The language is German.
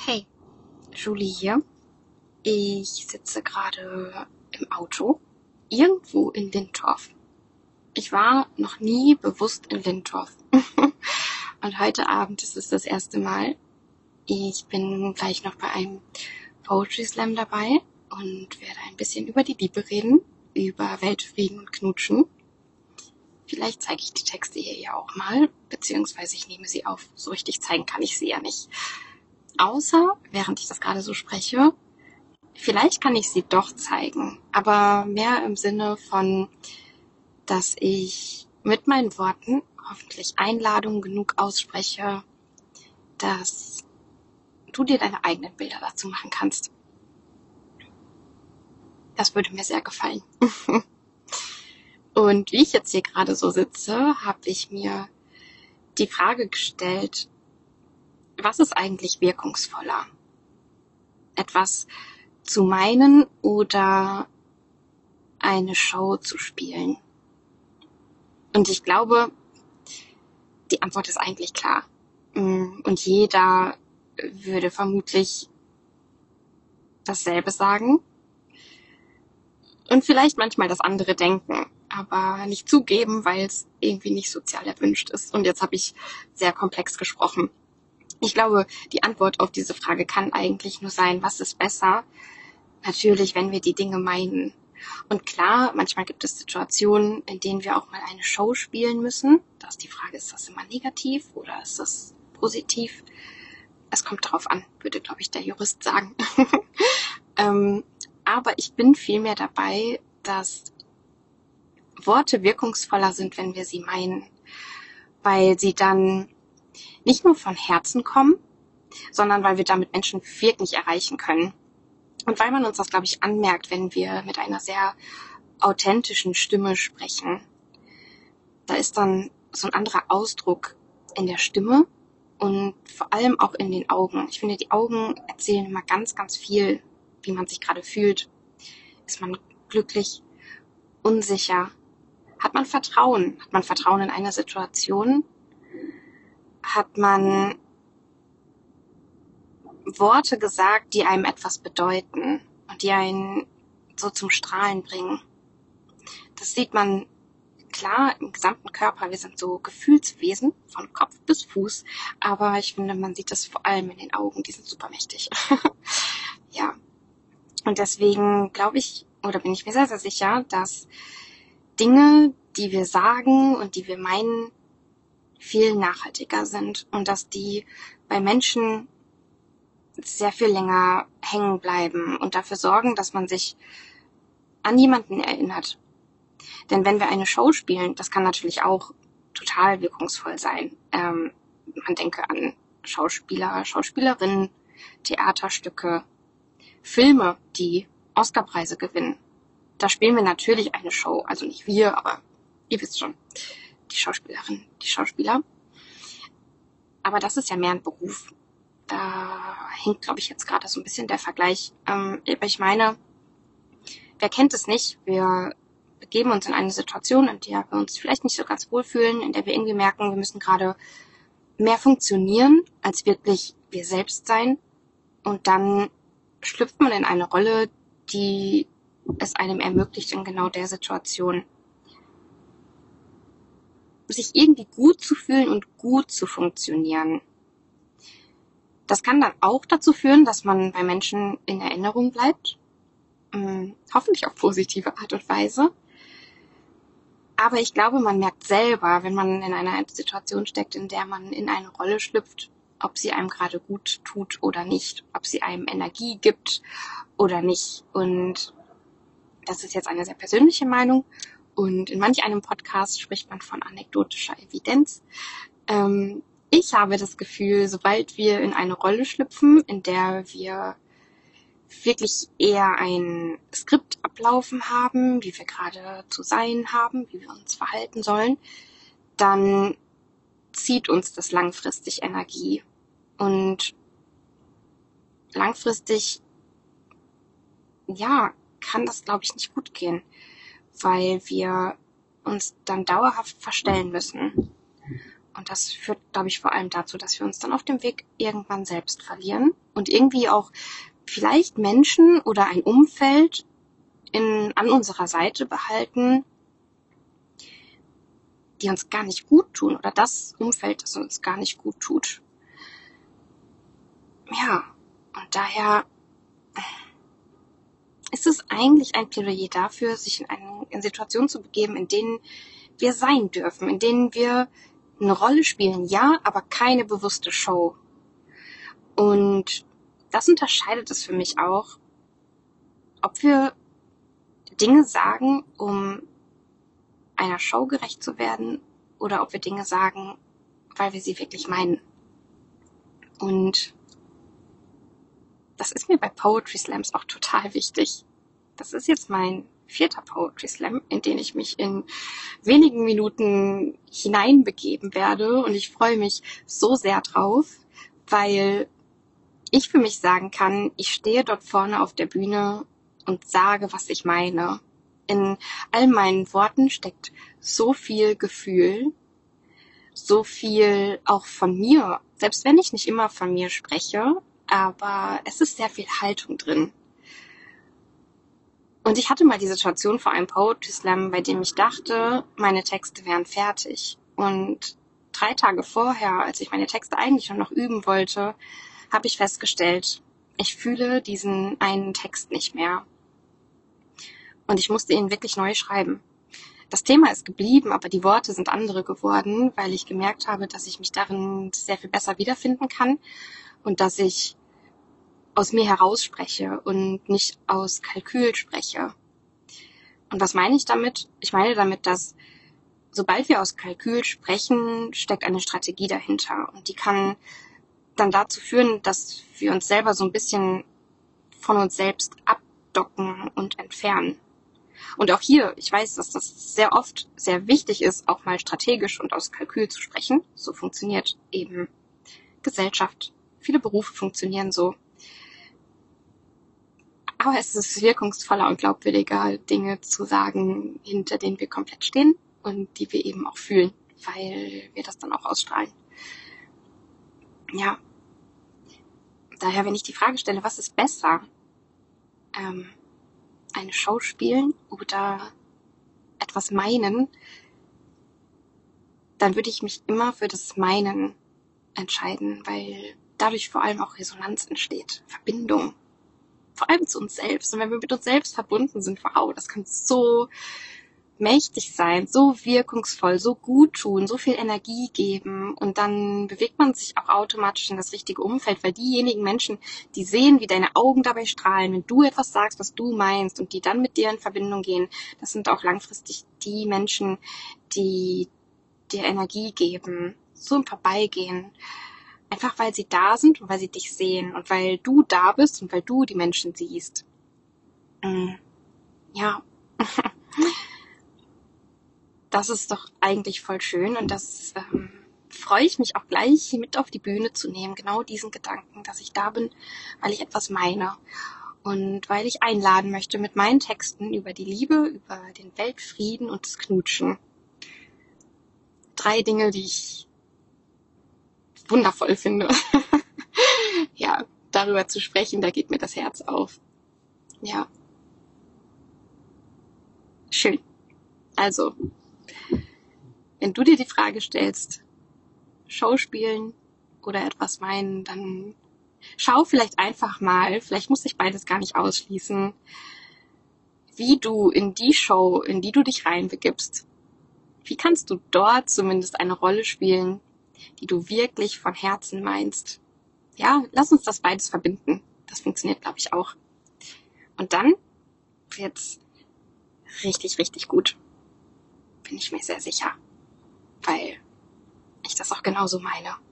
Hey, Julie hier. Ich sitze gerade im Auto, irgendwo in Lindorf. Ich war noch nie bewusst in Lindorf. Und heute Abend ist es das erste Mal. Ich bin gleich noch bei einem Poetry Slam dabei und werde ein bisschen über die Liebe reden, über Weltfrieden und Knutschen. Vielleicht zeige ich die Texte hier ja auch mal, beziehungsweise ich nehme sie auf. So richtig zeigen kann ich sie ja nicht. Außer, während ich das gerade so spreche, vielleicht kann ich sie doch zeigen, aber mehr im Sinne von, dass ich mit meinen Worten hoffentlich Einladung genug ausspreche, dass du dir deine eigenen Bilder dazu machen kannst. Das würde mir sehr gefallen. Und wie ich jetzt hier gerade so sitze, habe ich mir die Frage gestellt, was ist eigentlich wirkungsvoller? Etwas zu meinen oder eine Show zu spielen? Und ich glaube, die Antwort ist eigentlich klar. Und jeder würde vermutlich dasselbe sagen und vielleicht manchmal das andere denken, aber nicht zugeben, weil es irgendwie nicht sozial erwünscht ist. Und jetzt habe ich sehr komplex gesprochen. Ich glaube, die Antwort auf diese Frage kann eigentlich nur sein, was ist besser? Natürlich, wenn wir die Dinge meinen. Und klar, manchmal gibt es Situationen, in denen wir auch mal eine Show spielen müssen. Da ist die Frage, ist das immer negativ oder ist das positiv? Es kommt darauf an, würde, glaube ich, der Jurist sagen. Aber ich bin vielmehr dabei, dass Worte wirkungsvoller sind, wenn wir sie meinen, weil sie dann nicht nur von Herzen kommen, sondern weil wir damit Menschen wirklich erreichen können. Und weil man uns das, glaube ich, anmerkt, wenn wir mit einer sehr authentischen Stimme sprechen. Da ist dann so ein anderer Ausdruck in der Stimme und vor allem auch in den Augen. Ich finde, die Augen erzählen immer ganz, ganz viel, wie man sich gerade fühlt. Ist man glücklich, unsicher? Hat man Vertrauen? Hat man Vertrauen in eine Situation? Hat man Worte gesagt, die einem etwas bedeuten und die einen so zum Strahlen bringen? Das sieht man klar im gesamten Körper. Wir sind so Gefühlswesen von Kopf bis Fuß, aber ich finde, man sieht das vor allem in den Augen. Die sind super mächtig. Ja. Und deswegen glaube ich, oder bin ich mir sehr, sehr sicher, dass Dinge, die wir sagen und die wir meinen, viel nachhaltiger sind und dass die bei Menschen sehr viel länger hängen bleiben und dafür sorgen, dass man sich an jemanden erinnert. Denn wenn wir eine Show spielen, das kann natürlich auch total wirkungsvoll sein. Man denke an Schauspieler, Schauspielerinnen, Theaterstücke, Filme, die Oscarpreise gewinnen. Da spielen wir natürlich eine Show, also nicht wir, aber ihr wisst schon, die Schauspielerin, die Schauspieler. Aber das ist ja mehr ein Beruf. Da hinkt, glaube ich, jetzt gerade so ein bisschen der Vergleich. Aber ich meine, wer kennt es nicht? Wir begeben uns in eine Situation, in der wir uns vielleicht nicht so ganz wohlfühlen, in der wir irgendwie merken, wir müssen gerade mehr funktionieren, als wirklich wir selbst sein. Und dann schlüpft man in eine Rolle, die es einem ermöglicht, in genau der Situation sich irgendwie gut zu fühlen und gut zu funktionieren. Das kann dann auch dazu führen, dass man bei Menschen in Erinnerung bleibt. Hoffentlich auf positive Art und Weise. Aber ich glaube, man merkt selber, wenn man in einer Situation steckt, in der man in eine Rolle schlüpft, ob sie einem gerade gut tut oder nicht, ob sie einem Energie gibt oder nicht. Und das ist jetzt eine sehr persönliche Meinung. Und in manch einem Podcast spricht man von anekdotischer Evidenz. Ich habe das Gefühl, sobald wir in eine Rolle schlüpfen, in der wir wirklich eher ein Skript ablaufen haben, wie wir gerade zu sein haben, wie wir uns verhalten sollen, dann zieht uns das langfristig Energie. Und langfristig, ja, kann das, glaube ich, nicht gut gehen, weil wir uns dann dauerhaft verstellen müssen. Und das führt, glaube ich, vor allem dazu, dass wir uns dann auf dem Weg irgendwann selbst verlieren und irgendwie auch vielleicht Menschen oder ein Umfeld an unserer Seite behalten, die uns gar nicht gut tun, oder das Umfeld, das uns gar nicht gut tut. Ja, und daher ist es eigentlich ein Plädoyer dafür, sich in Situationen zu begeben, in denen wir sein dürfen, in denen wir eine Rolle spielen, ja, aber keine bewusste Show. Und das unterscheidet es für mich auch, ob wir Dinge sagen, um einer Show gerecht zu werden, oder ob wir Dinge sagen, weil wir sie wirklich meinen. Und das ist mir bei Poetry Slams auch total wichtig. Das ist jetzt mein 4. Poetry Slam, in den ich mich in wenigen Minuten hineinbegeben werde. Und ich freue mich so sehr drauf, weil ich für mich sagen kann, ich stehe dort vorne auf der Bühne und sage, was ich meine. In all meinen Worten steckt so viel Gefühl, so viel auch von mir, selbst wenn ich nicht immer von mir spreche, aber es ist sehr viel Haltung drin. Und ich hatte mal die Situation vor einem Poetry Slam, bei dem ich dachte, meine Texte wären fertig. Und 3 Tage vorher, als ich meine Texte eigentlich noch üben wollte, habe ich festgestellt, ich fühle diesen einen Text nicht mehr. Und ich musste ihn wirklich neu schreiben. Das Thema ist geblieben, aber die Worte sind andere geworden, weil ich gemerkt habe, dass ich mich darin sehr viel besser wiederfinden kann und dass ich aus mir heraus spreche und nicht aus Kalkül spreche. Und was meine ich damit? Ich meine damit, dass sobald wir aus Kalkül sprechen, steckt eine Strategie dahinter. Und die kann dann dazu führen, dass wir uns selber so ein bisschen von uns selbst abdocken und entfernen. Und auch hier, ich weiß, dass das sehr oft sehr wichtig ist, auch mal strategisch und aus Kalkül zu sprechen. So funktioniert eben Gesellschaft. Viele Berufe funktionieren so. Aber es ist wirkungsvoller und glaubwürdiger, Dinge zu sagen, hinter denen wir komplett stehen und die wir eben auch fühlen, weil wir das dann auch ausstrahlen. Ja. Daher, wenn ich die Frage stelle, was ist besser? Eine Show spielen oder etwas meinen, dann würde ich mich immer für das Meinen entscheiden, weil dadurch vor allem auch Resonanz entsteht, Verbindung. Vor allem zu uns selbst. Und wenn wir mit uns selbst verbunden sind, wow, das kann so mächtig sein, so wirkungsvoll, so gut tun, so viel Energie geben. Und dann bewegt man sich auch automatisch in das richtige Umfeld, weil diejenigen Menschen, die sehen, wie deine Augen dabei strahlen, wenn du etwas sagst, was du meinst und die dann mit dir in Verbindung gehen, das sind auch langfristig die Menschen, die dir Energie geben, so im Vorbeigehen. Einfach weil sie da sind und weil sie dich sehen und weil du da bist und weil du die Menschen siehst. Ja, das ist doch eigentlich voll schön und das freue ich mich auch gleich mit auf die Bühne zu nehmen. Genau diesen Gedanken, dass ich da bin, weil ich etwas meine und weil ich einladen möchte mit meinen Texten über die Liebe, über den Weltfrieden und das Knutschen. 3 Dinge, die ich wundervoll finde. Ja, darüber zu sprechen, da geht mir das Herz auf. Ja. Schön. Also, wenn du dir die Frage stellst, Show spielen oder etwas meinen, dann schau vielleicht einfach mal, vielleicht muss sich beides gar nicht ausschließen, wie du in die Show, in die du dich reinbegibst, wie kannst du dort zumindest eine Rolle spielen, die du wirklich von Herzen meinst. Ja, lass uns das beides verbinden. Das funktioniert, glaube ich, auch. Und dann wird's richtig, richtig gut. Bin ich mir sehr sicher. Weil ich das auch genauso meine.